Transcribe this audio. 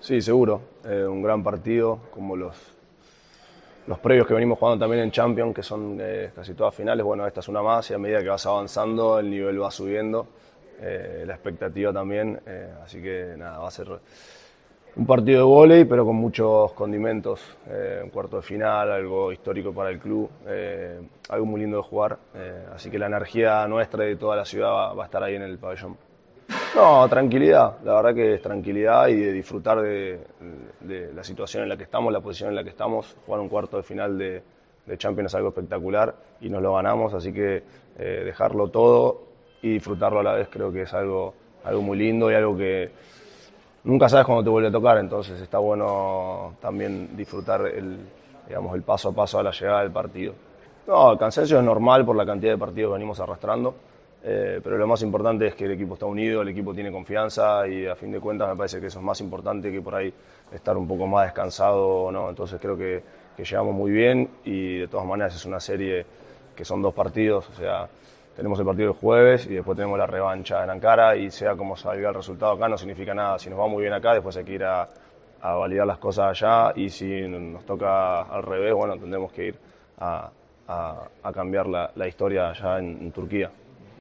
Sí, seguro. Un gran partido, como los previos que venimos jugando también en Champions, que son casi todas finales. Bueno, esta es una más y a medida que vas avanzando el nivel va subiendo, la expectativa también. Así que nada, va a ser un partido de vóley, pero con muchos condimentos. Un cuarto de final, algo histórico para el club, algo muy lindo de jugar. Así que la energía nuestra y de toda la ciudad va a estar ahí en el pabellón. No, tranquilidad, la verdad que es tranquilidad y de disfrutar de la situación en la que estamos, la posición en la que estamos. Jugar un cuarto de final de Champions es algo espectacular y nos lo ganamos, así que dejarlo todo y disfrutarlo a la vez creo que es algo muy lindo y algo que nunca sabes cuándo te vuelve a tocar, entonces está bueno también disfrutar digamos, el paso a paso a la llegada del partido. No, el cansancio es normal por la cantidad de partidos que venimos arrastrando. Pero lo más importante es que el equipo está unido, el equipo tiene confianza y a fin de cuentas me parece que eso es más importante que por ahí estar un poco más descansado, ¿no? Entonces creo que llegamos muy bien y de todas maneras es una serie que son 2 partidos, o sea, tenemos el partido el jueves y después tenemos la revancha en Ankara y sea como salga el resultado acá no significa nada. Si nos va muy bien acá, después hay que ir a validar las cosas allá y si nos toca al revés, bueno, tendremos que ir a cambiar la historia allá en Turquía.